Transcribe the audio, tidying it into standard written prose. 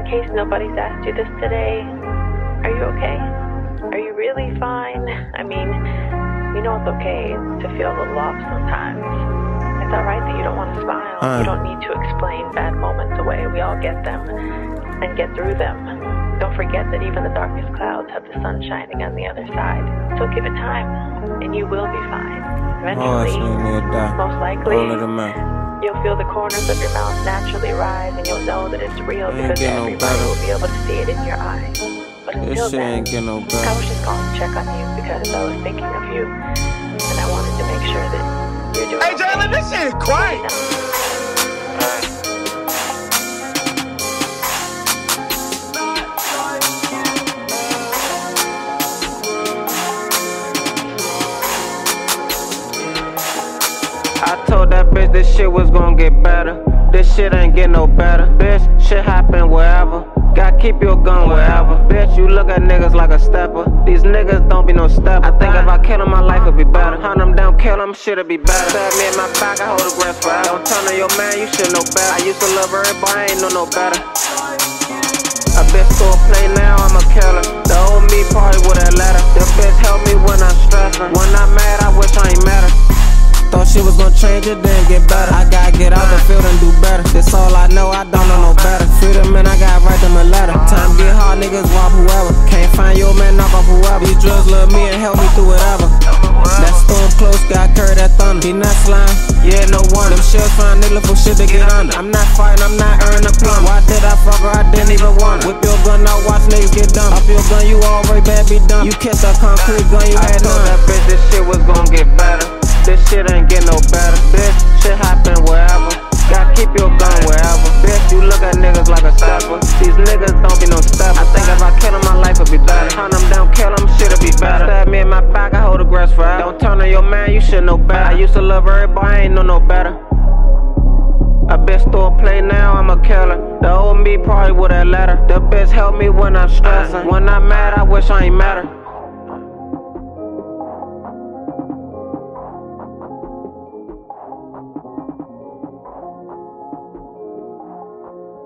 case nobody's asked you this today, are you okay? Are you really fine? I mean, you know it's okay to feel a little off sometimes. It's alright that you don't want to smile. You don't need to explain bad moments away. We all get them and get through them. Don't forget that even the darkest clouds have the sun shining on the other side. So give it time, and you will be fine. Eventually, most likely, you'll feel the corners of your mouth naturally rise, and you'll know that it's real because everybody will be able to see it in your eyes. But until then, I was just calling to check on you because I was thinking of you, and I wanted to make sure that you're doing okay. Hey, Jalen, this shit is quiet. I told that bitch this shit was gon' get better. This shit ain't get no better. Bitch, shit happen wherever. Gotta keep your gun wherever. Bitch, you look at niggas like a stepper. These niggas don't be no stepper. I think if I kill him, my life would be better. Hunt him down, kill him, shit'll be better. Stab me in my back, I hold the grass forever. Don't turn on your man, you should know better. I used to love everybody, I ain't know no better. A bitch to a play now, I'm a killer. The old me party with that letter. The bitch help me when I'm stressing. When I'm mad, I wish I ain't met her. Thought shit was gon' change, it didn't get better. I gotta get out the field and do better. This all I know, I don't know no better. Freedom and I gotta write them a letter. Time get hard, niggas rob whoever. Can't find your man, knock off whoever. These drugs love me and help me through whatever. That storm close, got curry that thunder. He not slime, yeah, no wonder. Them shells find nigga for shit to get under. I'm not fighting, I'm not earning a plum. Why did I fuck her? I didn't even want her. Whip your gun out, watch niggas get dumb. Up your gun, you already bad, be dumb. You kiss a concrete gun, you had none. I told that bitch this shit was gon' get better. This shit ain't get no better, bitch. Shit happen wherever. Gotta keep your gun wherever. Bitch, you look at niggas like a stepper. These niggas don't be no stepper. I think if I kill him, my life would be better. Hunt him down, kill him, shit'll be better. Stab me in my back, I hold the grass forever. Don't turn on your man, you should know better. I used to love everybody, I ain't know no better. A bitch to a play now, I'm a killer. The old me probably with that letter. The bitch help me when I'm stressing. When I'm mad, I wish I ain't met her.